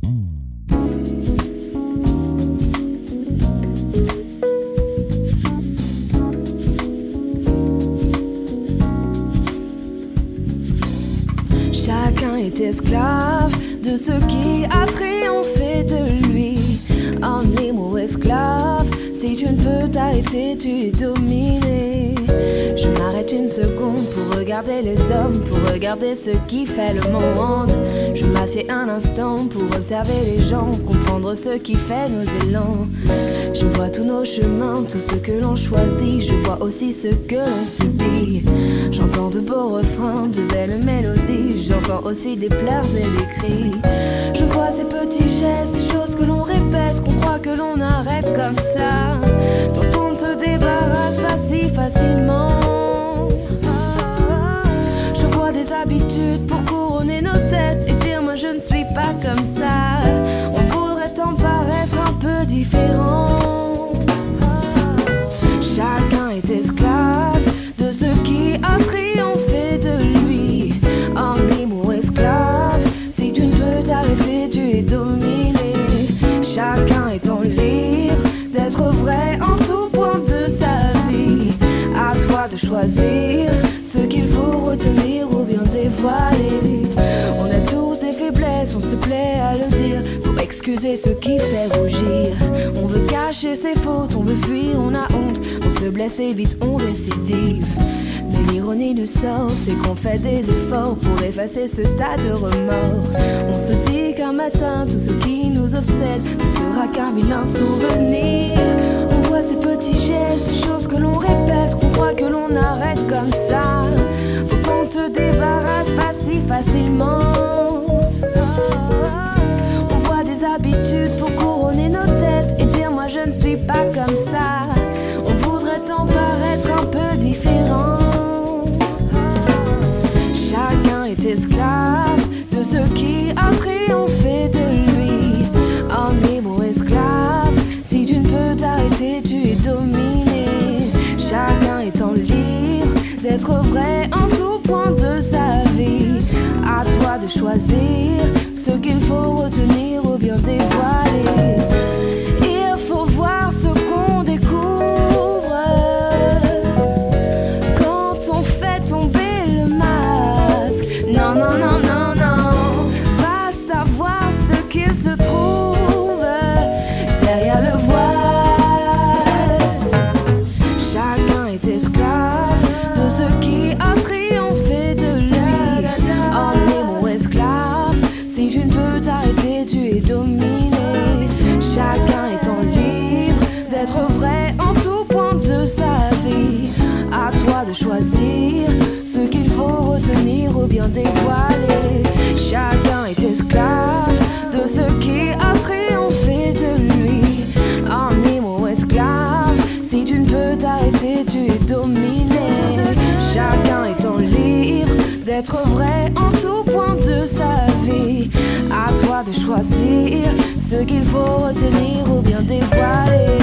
Chacun est esclave de ce qui a triomphé de lui. Emmené ou esclave, si tu ne peux t'arrêter, tu es dominé. Je m'arrête une seconde pour regarder les hommes, pour regarder ce qui fait le monde. Je m'assieds un instant pour observer les gens, comprendre ce qui fait nos élans. Je vois tous nos chemins, tout ce que l'on choisit, je vois aussi ce que l'on subit. J'entends de beaux refrains, de belles mélodies, j'entends aussi des pleurs et des cris. Je vois ces petits gestes, choses que l'on répète, qu'on croit que l'on arrête comme ça, dont on ne se débarrasse pas si facilement. Je vois des habitudes pour couronner nos têtes et dire moi je ne suis pas comme ça. On voudrait en paraître un peu différent. Chacun est esclave de ce qui a triomphé de lui. Homme ou esclave, si tu ne peux t'arrêter, tu es dominé. Chacun étant libre d'être vrai en tout point de sa vie. À toi de choisir ce qu'il faut retenir ou bien dévoiler. On a tous des faiblesses, on se plaît à le dire pour excuser ce qui fait rougir. On veut cacher ses fautes, on veut fuir, on a honte, on se blesse et vite on récidive. Mais l'ironie du sort, c'est qu'on fait des efforts pour effacer ce tas de remords. On se dit qu'un matin, tout ce qui nous obsède ne sera qu'un vilain souvenir. On voit ces petits gestes, choses que l'on répète, qu'on croit que l'on arrête comme ça, dont on se débarrasse pas si facilement. On voit des habitudes pour couronner nos têtes et dire moi je ne suis pas comme ça. On voudrait en paraître un peu différent. Chacun est esclave de ce qui a triomphé de lui. Homme ou esclave, si tu ne peux t'arrêter, tu es dominé. Chacun étant libre d'être vrai en tout point de sa vie. À toi de choisir ce qu'il faut retenir ou bien dévoiler. Il faut voir ce qu'on découvre quand on fait tomber le masque. Non, non, non, non, non. Va savoir ce qu'il se trouve derrière le voile. Chacun est esclave de ce qui a triomphé de lui. Homme ou esclave, si tu ne peux t'arrêter, tu es dominé. Chacun étant libre d'être vrai en tout point de sa vie. À toi de choisir ce qu'il faut retenir ou bien dévoiler. Chacun est esclave de ce qui a triomphé de lui. Homme ou esclave, si tu ne peux t'arrêter, tu es dominé. Chacun étant libre d'être vrai en tout point de sa vie. À toi de choisir ce qu'il faut retenir ou bien dévoiler.